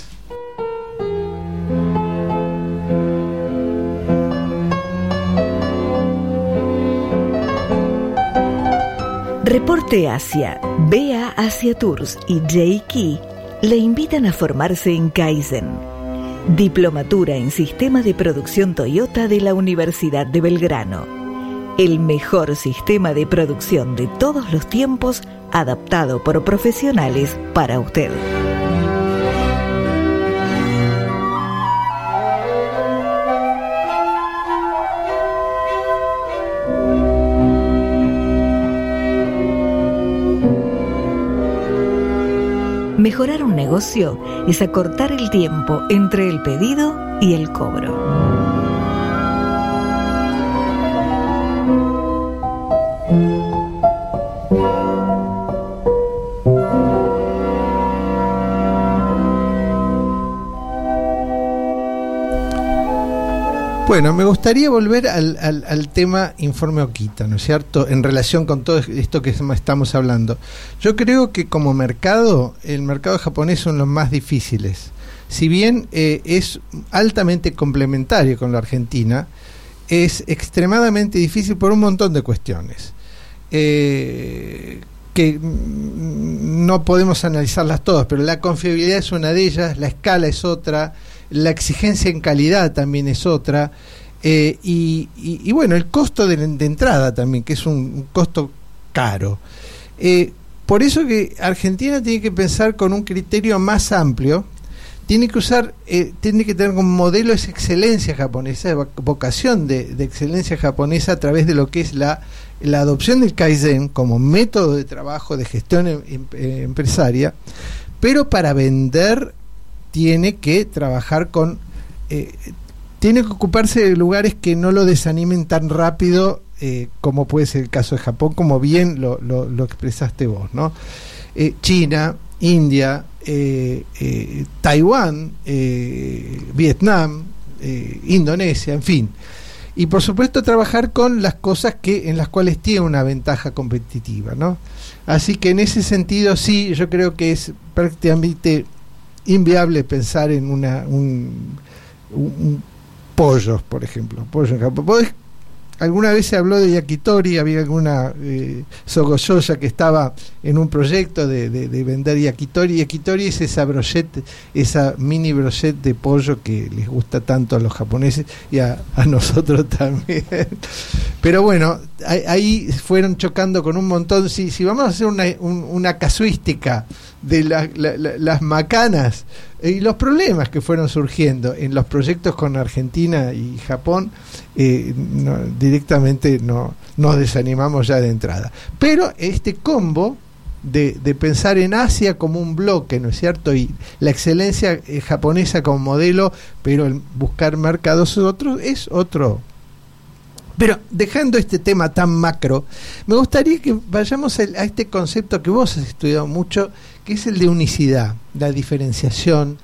Reporte Asia, B A Asia Tours y J-Key le invitan a formarse en Kaizen, Diplomatura en Sistema de Producción Toyota de la Universidad de Belgrano. El mejor sistema de producción de todos los tiempos, adaptado por profesionales para usted. Mejorar un negocio es acortar el tiempo entre el pedido y el cobro. Bueno, me gustaría volver al, al, al tema Informe Okita, ¿no es cierto?, en relación con todo esto que estamos hablando. Yo creo que como mercado, el mercado japonés son los más difíciles. si bien eh, es altamente complementario con la Argentina, es extremadamente difícil por un montón de cuestiones. Eh, que no podemos analizarlas todas, pero la confiabilidad es una de ellas, la escala es otra, la exigencia en calidad también es otra, eh, y, y, y bueno, el costo de, de entrada también, que es un, un costo caro. Eh, por eso que Argentina tiene que pensar con un criterio más amplio, tiene que usar, eh, tiene que tener como modelo esa excelencia japonesa, vocación de, de excelencia japonesa a través de lo que es la, la adopción del Kaizen como método de trabajo de gestión em, em, empresaria, pero para vender tiene que trabajar con, eh, tiene que ocuparse de lugares que no lo desanimen tan rápido eh, como puede ser el caso de Japón, como bien lo, lo, lo expresaste vos, ¿no? Eh, China, India, eh, eh, Taiwán, eh, Vietnam, eh, Indonesia, en fin. Y por supuesto trabajar con las cosas que en las cuales tiene una ventaja competitiva, ¿no? Así que en ese sentido sí, yo creo que es prácticamente inviable pensar en una un, un, un pollos, por ejemplo, pollo en Japón. ¿Podés? Alguna vez se habló de yakitori, había alguna eh, sogoyoya que estaba en un proyecto de, de, de vender yakitori. Yakitori es esa brochette, esa mini brochette de pollo que les gusta tanto a los japoneses y a, a nosotros también. Pero bueno, ahí, ahí fueron chocando con un montón. Si, si vamos a hacer una, un, una casuística de la, la, la, las macanas y los problemas que fueron surgiendo en los proyectos con Argentina y Japón, eh, no, directamente no, nos desanimamos ya de entrada. Pero este combo de, de pensar en Asia como un bloque, ¿no es cierto? Y la excelencia eh, japonesa como modelo, pero el buscar mercados otros es otro. Pero dejando este tema tan macro, me gustaría que vayamos a este concepto que vos has estudiado mucho, que es el de unicidad, la diferenciación.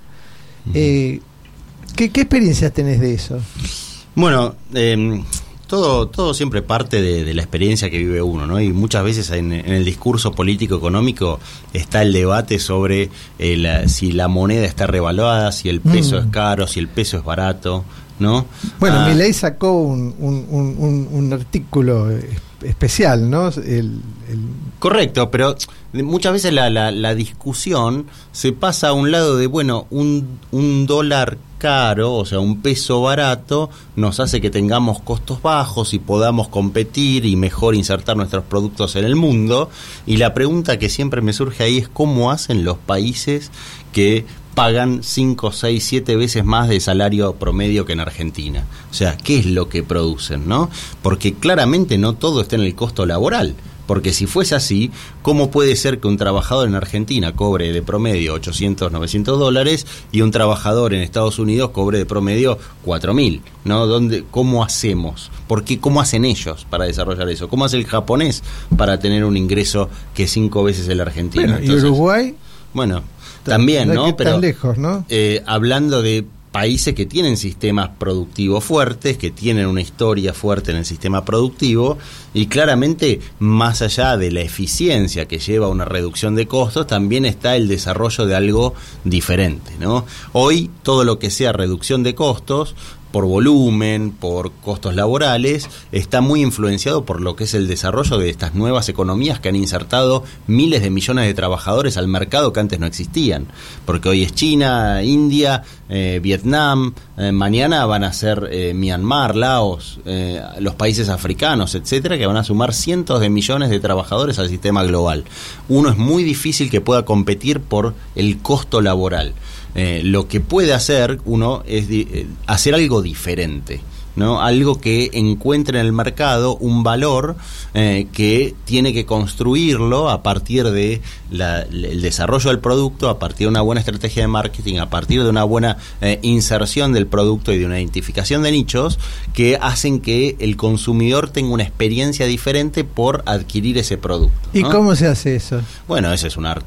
Eh, ¿qué, ¿Qué experiencias tenés de eso? Bueno, eh, todo todo siempre parte de, de la experiencia que vive uno, ¿no? Y muchas veces en, en el discurso político-económico está el debate sobre eh, la, si la moneda está revaluada, si el peso mm. es caro, si el peso es barato, ¿no? Bueno, ah, Milei sacó un, un, un, un artículo especial, ¿no? El, el... Correcto, pero muchas veces la, la, la discusión se pasa a un lado de, bueno, un, un dólar caro, o sea, un peso barato, nos hace que tengamos costos bajos y podamos competir y mejor insertar nuestros productos en el mundo. Y la pregunta que siempre me surge ahí es cómo hacen los países que pagan cinco, seis, siete veces más de salario promedio que en Argentina. O sea, ¿qué es lo que producen, no? Porque claramente no todo está en el costo laboral. Porque si fuese así, ¿cómo puede ser que un trabajador en Argentina cobre de promedio ochocientos, novecientos dólares y un trabajador en Estados Unidos cobre de promedio cuatro mil? ¿No? ¿Dónde, ¿Cómo hacemos? ¿Por qué? ¿Cómo hacen ellos para desarrollar eso? ¿Cómo hace el japonés para tener un ingreso que es cinco veces el argentino? Bueno, Entonces, ¿y Uruguay? Bueno, también, ¿no? Pero lejos, ¿no? Eh, hablando de países que tienen sistemas productivos fuertes, que tienen una historia fuerte en el sistema productivo, y claramente más allá de la eficiencia que lleva a una reducción de costos, también está el desarrollo de algo diferente, ¿no? Hoy todo lo que sea reducción de costos por volumen, por costos laborales, está muy influenciado por lo que es el desarrollo de estas nuevas economías que han insertado miles de millones de trabajadores al mercado que antes no existían, porque hoy es China, India, eh, Vietnam, eh, mañana van a ser eh, Myanmar, Laos, eh, los países africanos, etcétera, que van a sumar cientos de millones de trabajadores al sistema global. Uno es muy difícil que pueda competir por el costo laboral. Eh, lo que puede hacer uno es di- eh, hacer algo diferente, ¿no? Algo que encuentre en el mercado un valor eh, que tiene que construirlo a partir de la, el desarrollo del producto, a partir de una buena estrategia de marketing, a partir de una buena eh, inserción del producto y de una identificación de nichos que hacen que el consumidor tenga una experiencia diferente por adquirir ese producto, ¿no? ¿Y cómo se hace eso? Bueno, ese es un arte,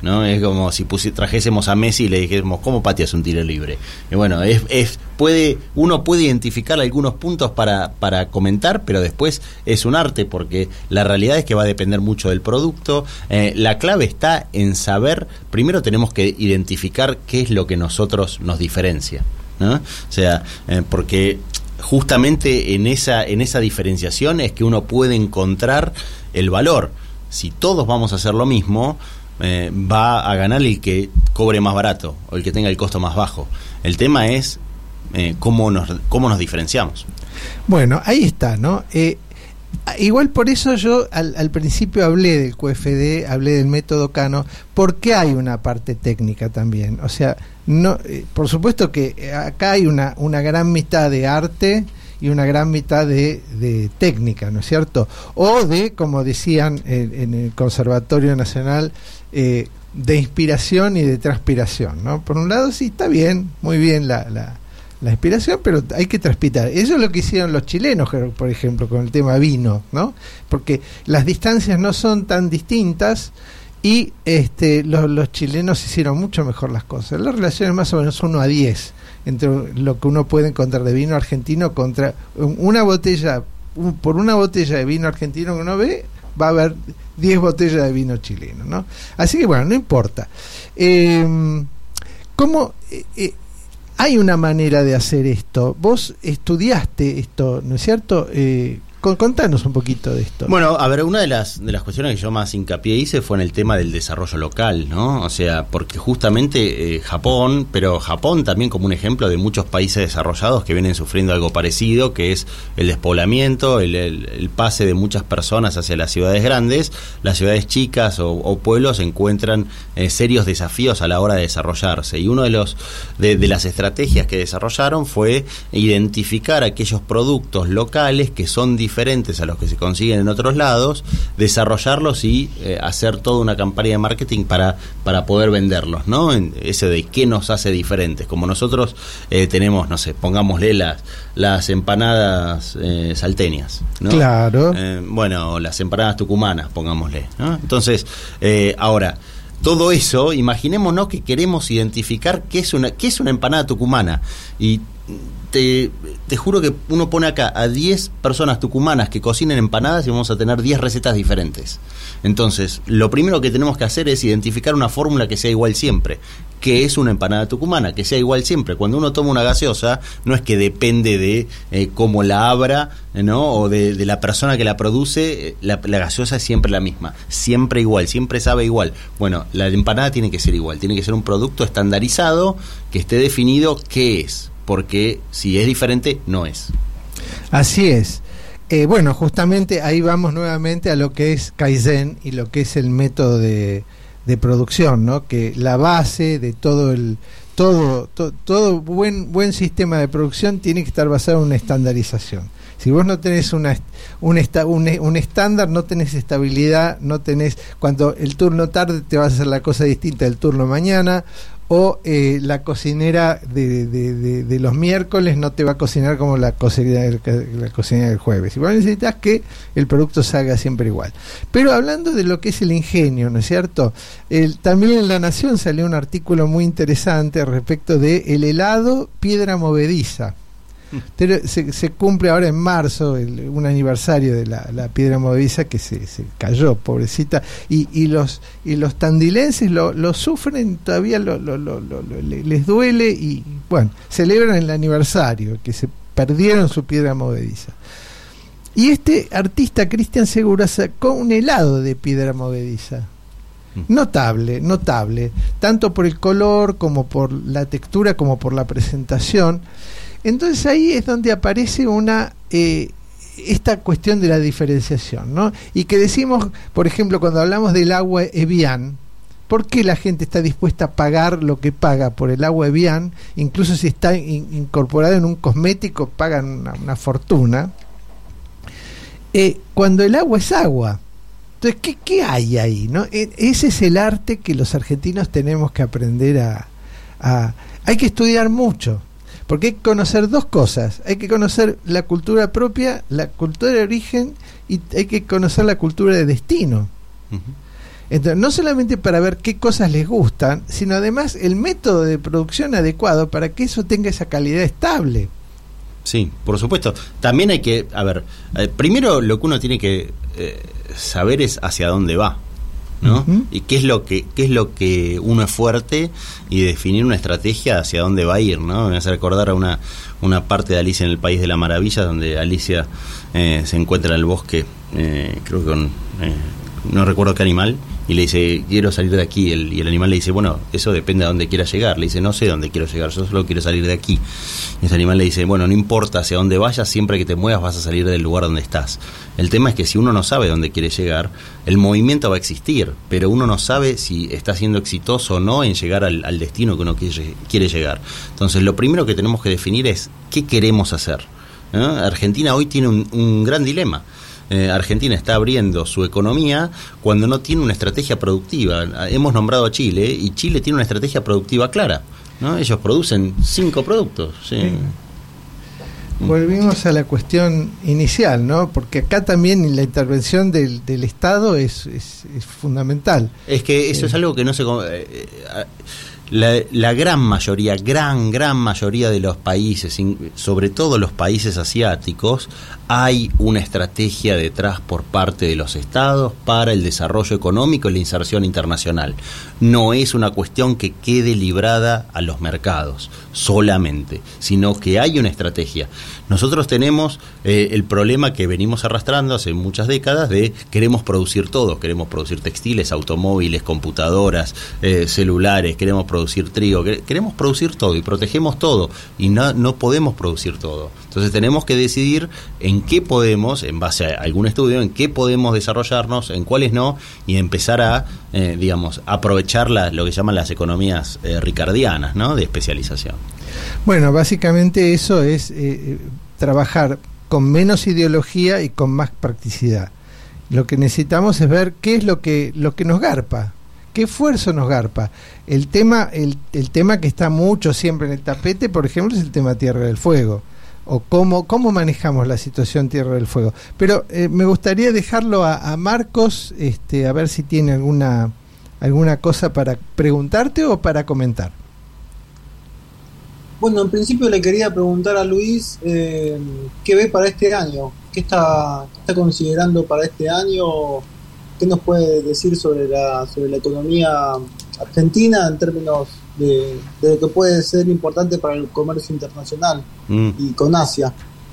¿no? Es como si pusi- trajésemos a Messi y le dijésemos, ¿cómo pateas un tiro libre? Y bueno, es, es puede uno puede identificar algunos puntos para, para comentar, pero después es un arte, porque la realidad es que va a depender mucho del producto. Eh, la clave está en saber, primero tenemos que identificar qué es lo que nosotros nos diferencia, ¿no? O sea, eh, porque justamente en esa, en esa diferenciación es que uno puede encontrar el valor. Si todos vamos a hacer lo mismo, eh, va a ganar el que cobre más barato o el que tenga el costo más bajo. El tema es eh, cómo nos cómo nos diferenciamos. Bueno, ahí está, ¿no? Eh, igual por eso yo al, al principio hablé del Q F D, hablé del método Kano, porque hay una parte técnica también. O sea, no, eh, por supuesto que acá hay una, una gran mitad de arte y una gran mitad de, de técnica, ¿no es cierto? O de, como decían en, en el Conservatorio Nacional, eh, de inspiración y de transpiración, ¿no? Por un lado sí, está bien, muy bien la, la, la inspiración, pero hay que transpirar. Eso es lo que hicieron los chilenos, por ejemplo, con el tema vino, ¿no? Porque las distancias no son tan distintas y este, los, los chilenos hicieron mucho mejor las cosas. Las relaciones más o menos uno a diez entre lo que uno puede encontrar de vino argentino contra una botella, un, por una botella de vino argentino que uno ve, va a haber diez botellas de vino chileno, ¿no? Así que bueno, no importa. Eh, ¿Cómo eh, eh, hay una manera de hacer esto? Vos estudiaste esto, ¿no es cierto? Eh, Contanos un poquito de esto. Bueno, a ver, una de las de las cuestiones que yo más hincapié hice fue en el tema del desarrollo local, ¿no? O sea, porque justamente eh, Japón, pero Japón también como un ejemplo de muchos países desarrollados que vienen sufriendo algo parecido, que es el despoblamiento, el, el, el pase de muchas personas hacia las ciudades grandes. Las ciudades chicas o, o pueblos encuentran eh, serios desafíos a la hora de desarrollarse. Y uno de los de, de las estrategias que desarrollaron fue identificar aquellos productos locales que son diferentes diferentes a los que se consiguen en otros lados, desarrollarlos y eh, hacer toda una campaña de marketing para, para poder venderlos, ¿no? En ese de qué nos hace diferentes. Como nosotros eh, tenemos, no sé, pongámosle las, las empanadas eh, salteñas, ¿no? Claro. Eh, bueno, las empanadas tucumanas, pongámosle, ¿no? Entonces, eh, ahora, todo eso, imaginémonos que queremos identificar qué es una, qué es una empanada tucumana. Y Te, te juro que uno pone acá a diez personas tucumanas que cocinen empanadas y vamos a tener diez recetas diferentes. Entonces, lo primero que tenemos que hacer es identificar una fórmula que sea igual siempre. ¿Qué es una empanada tucumana? Que sea igual siempre. Cuando uno toma una gaseosa, no es que depende de eh, cómo la abra, ¿no? O de, de la persona que la produce. La, la gaseosa es siempre la misma, siempre igual, siempre sabe igual. Bueno, la empanada tiene que ser igual, tiene que ser un producto estandarizado, que esté definido qué es, porque si es diferente, no es. Así es. Eh, bueno, justamente ahí vamos nuevamente a lo que es Kaizen y lo que es el método de, de producción, ¿no? Que la base de todo el todo to, todo buen buen sistema de producción tiene que estar basado en una estandarización. Si vos no tenés una un, esta, un, un estándar, no tenés estabilidad, no tenés, cuando el turno tarde te vas a hacer la cosa distinta del turno mañana, o eh, la cocinera de, de, de, de los miércoles no te va a cocinar como la cocinera, la cocinera del jueves. Y vos necesitas que el producto salga siempre igual. Pero hablando de lo que es el ingenio, ¿no es cierto? El, también en La Nación salió un artículo muy interesante respecto de el helado piedra movediza. Pero se, se cumple ahora en marzo el, un aniversario de la, la piedra movediza que se, se cayó, pobrecita, y, y los y los tandilenses lo, lo sufren, todavía lo, lo, lo, lo, lo, les duele y bueno, celebran el aniversario, que se perdieron su piedra movediza. Y este artista Cristian Segura sacó un helado de piedra movediza. Notable, notable, tanto por el color como por la textura como por la presentación. Entonces ahí es donde aparece una eh, esta cuestión de la diferenciación, ¿no? Y que decimos, por ejemplo, cuando hablamos del agua Evian, ¿por qué la gente está dispuesta a pagar lo que paga por el agua Evian? Incluso si está in, incorporado en un cosmético, pagan una, una fortuna. Eh, cuando el agua es agua. Entonces, ¿qué, qué hay ahí, no? E, ese es el arte que los argentinos tenemos que aprender a, a... Hay que estudiar mucho. Porque hay que conocer dos cosas, hay que conocer la cultura propia, la cultura de origen, y hay que conocer la cultura de destino. Uh-huh. Entonces, no solamente para ver qué cosas les gustan, sino además el método de producción adecuado para que eso tenga esa calidad estable. Sí, por supuesto. También hay que, a ver, eh, primero lo que uno tiene que eh, saber es hacia dónde va, ¿no? Uh-huh. Y qué es lo que qué es lo que uno es fuerte y definir una estrategia hacia dónde va a ir, ¿no? Me hace recordar a una una parte de Alicia en el País de la Maravilla, donde Alicia eh, se encuentra en el bosque, eh, creo que con eh, no recuerdo qué animal, y le dice, quiero salir de aquí, el, y el animal le dice, bueno, eso depende de dónde quiera llegar. Le dice, no sé dónde quiero llegar, yo solo quiero salir de aquí. Y ese animal le dice, bueno, no importa hacia dónde vayas, siempre que te muevas vas a salir del lugar donde estás. El tema es que si uno no sabe dónde quiere llegar, el movimiento va a existir, pero uno no sabe si está siendo exitoso o no en llegar al, al destino que uno quiere, quiere llegar. Entonces, lo primero que tenemos que definir es qué queremos hacer, ¿no? Argentina hoy tiene un, un gran dilema. Eh, Argentina está abriendo su economía cuando no tiene una estrategia productiva. Hemos nombrado a Chile y Chile tiene una estrategia productiva clara, ¿no? Ellos producen cinco productos. ¿Sí? Sí. Volvimos a la cuestión inicial, ¿no? Porque acá también la intervención del, del Estado es, es, es fundamental. Es que eso eh. es algo que no se... Eh, La, la gran mayoría, gran, gran mayoría de los países, sobre todo los países asiáticos, hay una estrategia detrás por parte de los estados para el desarrollo económico y la inserción internacional. No es una cuestión que quede librada a los mercados solamente, sino que hay una estrategia. Nosotros tenemos eh, el problema que venimos arrastrando hace muchas décadas de queremos producir todo, queremos producir textiles, automóviles, computadoras, eh, celulares, queremos producir trigo, queremos producir todo y protegemos todo y no, no podemos producir todo. Entonces tenemos que decidir en qué podemos, en base a algún estudio, en qué podemos desarrollarnos, en cuáles no, y empezar a, eh, digamos, aprovechar la, lo que llaman las economías eh, ricardianas, ¿no? De especialización. Bueno, básicamente eso es eh, trabajar con menos ideología y con más practicidad. Lo que necesitamos es ver qué es lo que lo que nos garpa, qué esfuerzo nos garpa. El tema el, el tema que está mucho siempre en el tapete, por ejemplo, es el tema Tierra del Fuego, o cómo cómo manejamos la situación Tierra del Fuego. Pero eh, me gustaría dejarlo a, a Marcos, este, a ver si tiene alguna alguna cosa para preguntarte o para comentar. Bueno, en principio le quería preguntar a Luis eh, qué ve para este año, qué está, qué está considerando para este año, qué nos puede decir sobre la sobre la economía argentina en términos de, de lo que puede ser importante para el comercio internacional mm. y con Asia.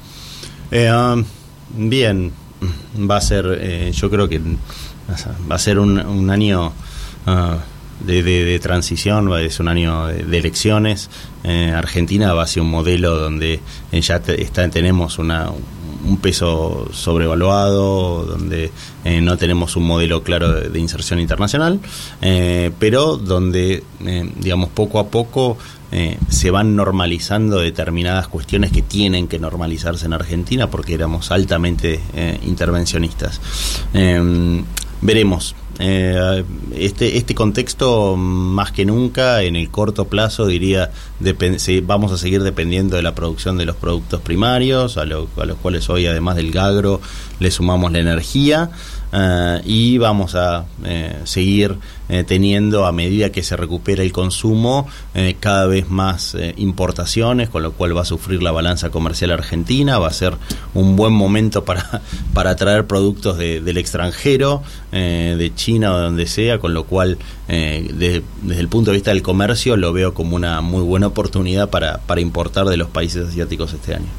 Eh, um, bien, va a ser, eh, yo creo que va a ser un, un año uh, de, de, de transición, es un año de, de elecciones. Eh, Argentina va hacia un modelo donde eh, ya te, está, tenemos una un peso sobrevaluado, donde eh, no tenemos un modelo claro de, de inserción internacional, eh, pero donde, eh, digamos, poco a poco eh, se van normalizando determinadas cuestiones que tienen que normalizarse en Argentina porque éramos altamente eh, intervencionistas. Eh, veremos. Eh, este este contexto más que nunca en el corto plazo diría depend- si vamos a seguir dependiendo de la producción de los productos primarios a, lo, a los cuales hoy además del agro le sumamos la energía uh, y vamos a eh, seguir eh, teniendo a medida que se recupera el consumo eh, cada vez más eh, importaciones, con lo cual va a sufrir la balanza comercial argentina. Va a ser un buen momento para, para traer productos de, del extranjero, eh, de China o de donde sea, con lo cual eh, de, desde el punto de vista del comercio lo veo como una muy buena oportunidad para, para importar de los países asiáticos este año.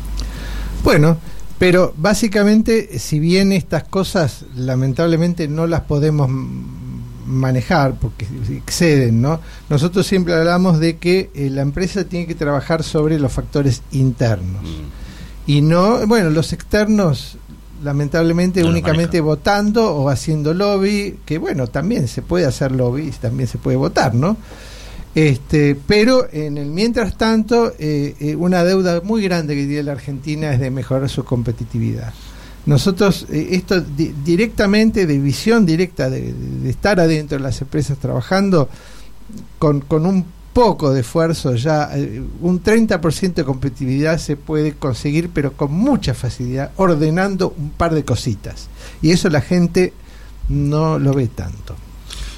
Bueno, pero básicamente, si bien estas cosas lamentablemente no las podemos manejar porque exceden, ¿no? Nosotros siempre hablamos de que eh, la empresa tiene que trabajar sobre los factores internos mm. y no, bueno, los externos lamentablemente no únicamente votando o haciendo lobby, que bueno, también se puede hacer lobby, también se puede votar, ¿no? Este, pero en el mientras tanto, eh, eh, una deuda muy grande que tiene la Argentina es de mejorar su competitividad. Nosotros, eh, esto di- directamente, de visión directa, de, de estar adentro de las empresas trabajando, con, con un poco de esfuerzo ya, eh, un treinta por ciento de competitividad se puede conseguir, pero con mucha facilidad, ordenando un par de cositas. Y eso la gente no lo ve tanto.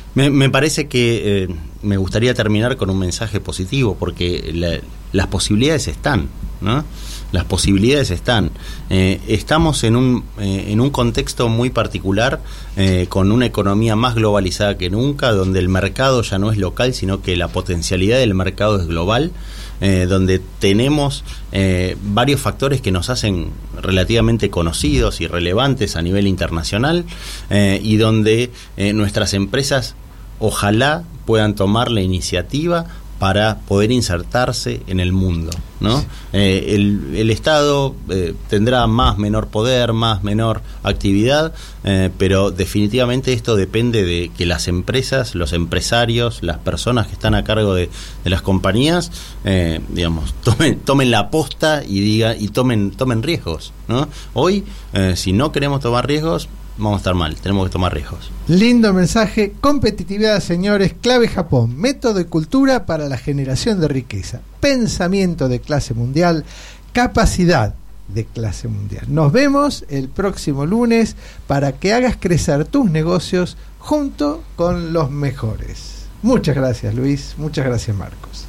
Me, me parece que eh, me gustaría terminar con un mensaje positivo, porque la, las posibilidades están, ¿no? Las posibilidades están. Eh, estamos en un, eh, en un contexto muy particular, eh, con una economía más globalizada que nunca, donde el mercado ya no es local, sino que la potencialidad del mercado es global, eh, donde tenemos eh, varios factores que nos hacen relativamente conocidos y relevantes a nivel internacional, eh, y donde eh, nuestras empresas ojalá puedan tomar la iniciativa para poder insertarse en el mundo, ¿no? Sí. Eh, el, el Estado eh, tendrá más, menor poder, más, menor actividad, eh, pero definitivamente esto depende de que las empresas, los empresarios, las personas que están a cargo de, de las compañías, eh, digamos, tomen, tomen la posta y diga, y tomen, tomen riesgos, ¿no? Hoy, eh, si no queremos tomar riesgos, vamos a estar mal, tenemos que tomar riesgos. Lindo mensaje. Competitividad, señores. Clave Japón. Método y cultura para la generación de riqueza. Pensamiento de clase mundial. Capacidad de clase mundial. Nos vemos el próximo lunes para que hagas crecer tus negocios junto con los mejores. Muchas gracias, Luis. Muchas gracias, Marcos.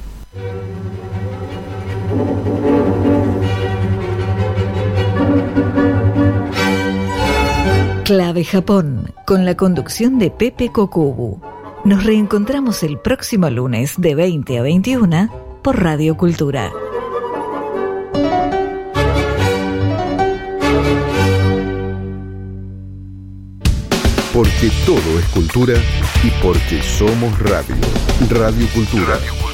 Clave Japón, con la conducción de Pepe Kokubu. Nos reencontramos el próximo lunes de veinte a veintiuna por Radio Cultura. Porque todo es cultura y porque somos radio. Radio Cultura. Radio Cultura.